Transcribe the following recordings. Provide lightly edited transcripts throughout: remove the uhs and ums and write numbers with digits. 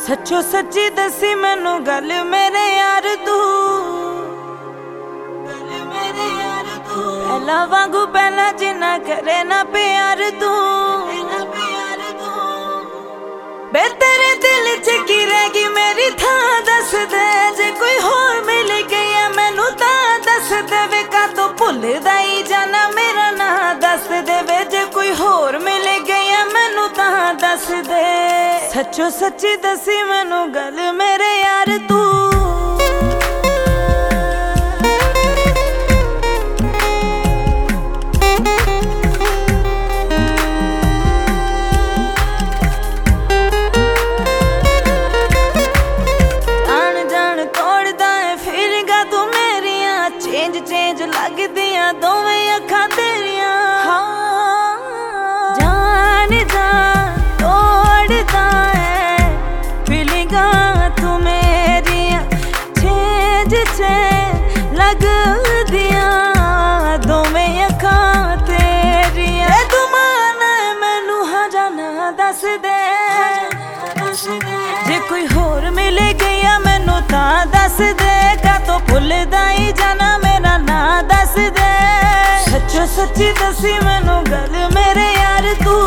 सच्चो सच्ची दसी मैनू गल मेरे यार तू, पहला वांगू पहला जिन्ना करे ना प्यार तू। बे तेरे दिल च की रहेगी मेरी थां दस दे, जे कोई होर मिल गया मैनू तां दस दे वे, का तो भुलदा ही जाना मेरा ना दस दे वे, जे कोई होर मिल गया मैनू तां दस दे। सच्चो सच्ची दसी मैनू गल मेरे यार तू, चेंज लगदियां दोवें अखां तेरियां। जान जान तोड़दा है फीलिंगां तू मेरियां, चेंज चेंज लगदियां दोवें अखां तेरियां। तू माना मैनू हाँ जाना दस दे, जे कोई होर मिल गया मैनू तां दस दे, का तो भुलदा ही जाना मेरा ना दस दे। सच्चो सच्ची दसी मैनू गल मेरे यार तू,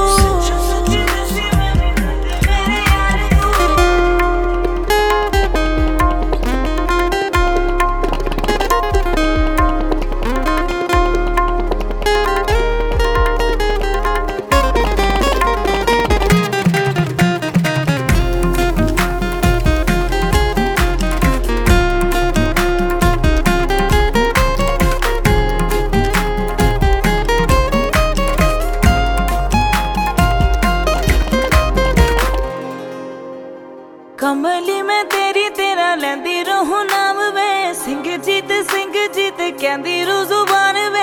कमली मैं तेरी तेरा लैंदी रहूं नाम वे, सिंह जीत कहंदी रू जुबान वे।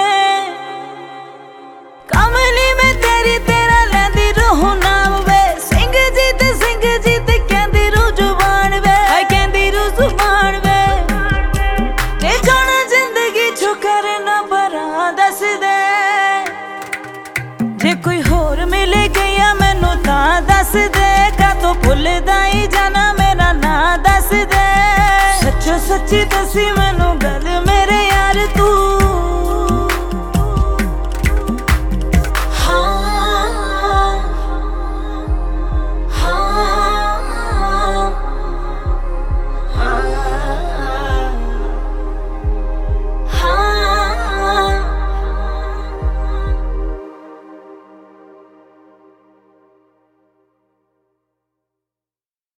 कमली मैं तेरी तेरा लैंदी रहूं नाम वे, सिंह जीत कहंदी रू जुबान वे, कहंदी रू जुबान वे। ते जाना जिंदगी चो करना बरा दस दे, जे कोई होर मिल गया मैनू तां दस दे, का तो भुलदा ही जाना मेरा ना दस दे। सच्चो सच्ची दसी मैनू गल मेरे यार तू,